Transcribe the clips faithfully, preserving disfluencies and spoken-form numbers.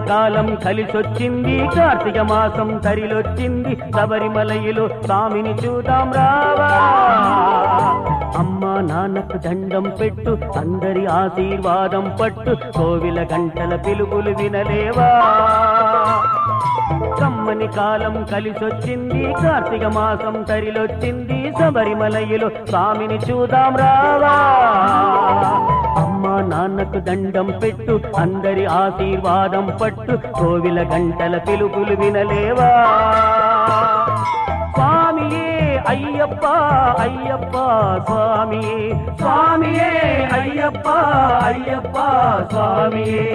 కాలం కలిసొచ్చింది, కార్తీక మాసం తరిలొచ్చింది, శబరిమలయిలో స్వామిని చూద్దాం రావా. అమ్మా నాన్నకు దండం పెట్టు, అందరి ఆశీర్వాదం పట్టు, కోవిల గంటల పిలుపులు వినలేవా. కమ్మని కాలం కలిసొచ్చింది, కార్తీక మాసం తరిలొచ్చింది, శబరిమలయిలో స్వామిని చూద్దాం రావా. అమ్మా నాన్నకు దండం పెట్టు, అందరి ఆశీర్వాదం పట్టు, కోవిల గంటల పిలుపులు వినలేవా. స్వామియే అయ్యప్ప అయ్యప్ప స్వామియే, స్వామియే అయ్యప్ప అయ్యప్ప స్వామియే.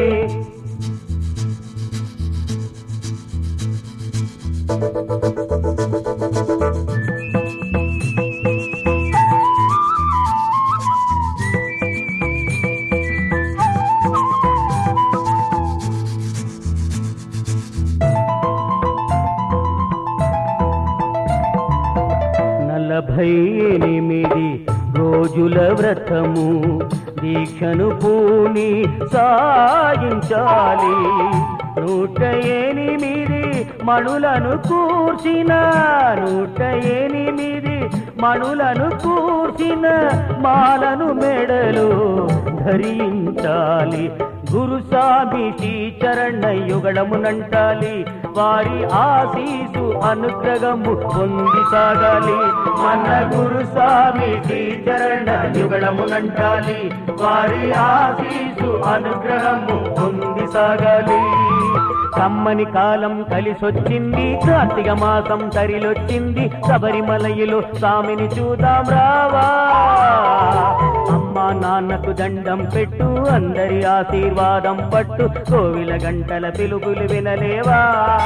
నలభై ఎనిమిది రోజుల వ్రతము దీక్షను పూని సాగించాలి, నూట ఎనిమిది మణులను కూర్చిన, నూట ఎనిమిది మణులను కూర్చిన మాలను మెడలు ధరించాలి. గురుస్వామి శ్రీచరణ యుగళమునంటాలి, వారి ఆశీసు అనుగ్రహము పొంది సాగాలి. మన గురుస్వామి శ్రీచరణ యుగళమునంటాలి, వారి ఆశీసు అనుగ్రహము పొంది సాగాలి. కమ్మని కాలం కలిసొచ్చింది, కార్తీక మాసం తరిలొచ్చింది, శబరిమలయిలో స్వామిని చూద్దాం రావా. అమ్మా నాన్నకు దండం పెట్టు, అందరి ఆశీర్వాదం పట్టు, కోవిల గంటల పిలుపులు వినలేవా.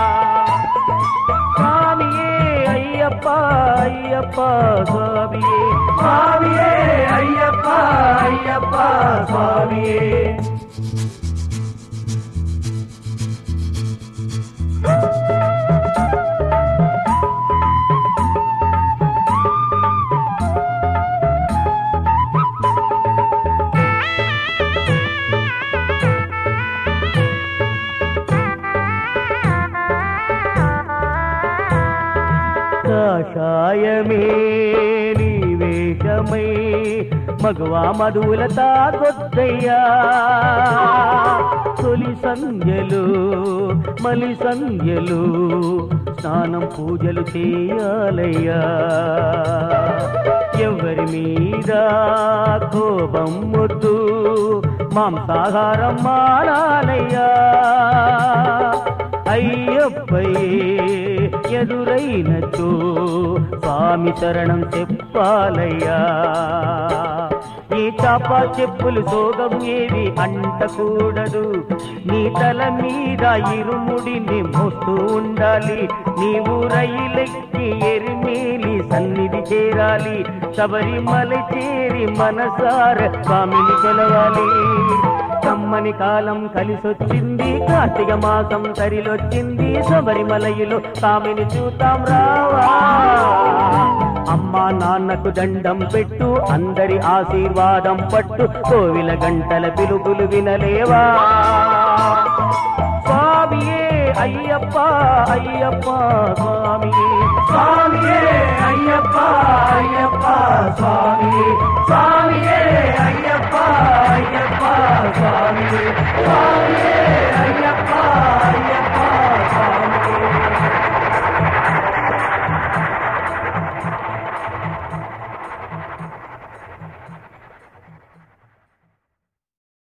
స్వామియే అయ్యప్ప అయ్యప్ప స్వామియే, స్వామియే అయ్యప్ప అయ్యప్ప స్వామియే. కాషాయమే నీ వేషమై మగవా మధువుల తాగొద్దయ్యా, తొలి సంధ్యలు మలి సంధ్యలు స్నానం పూజలు చేయాలయ్యా. ఎవరి మీద కోపం వద్దు, మాంసాహారం మానాలయ్యా. అయ్యప్పయే ఎదురైనచో స్వామి శరణం చెప్పాలయ్యా. ఈ చాప చెప్పులు సోగం ఏవి అంటకూడదు, నీ తల మీద ఇరుముడిని మోస్తూ ఉండాలి. నీవు రైలెక్కి ఎరిమేలి సన్నిధి చేరాలి, శబరిమల చేరి మనసార స్వామిని కొలవాలి. కమ్మని కాలం కలిసొచ్చింది, కార్తీక మాసం తరిలొచ్చింది, శబరిమలయిలో స్వామిని చూద్దాం రావా. అమ్మా నాన్నకు దండం పెట్టు, అందరి ఆశీర్వాదం పట్టు, కోవిల గంటల పిలుపులు వినలేవా. స్వామియే అయ్యప్ప అయ్యప్ప స్వామియే, స్వామియే అయ్యప్ప అయ్యప్ప స్వామి.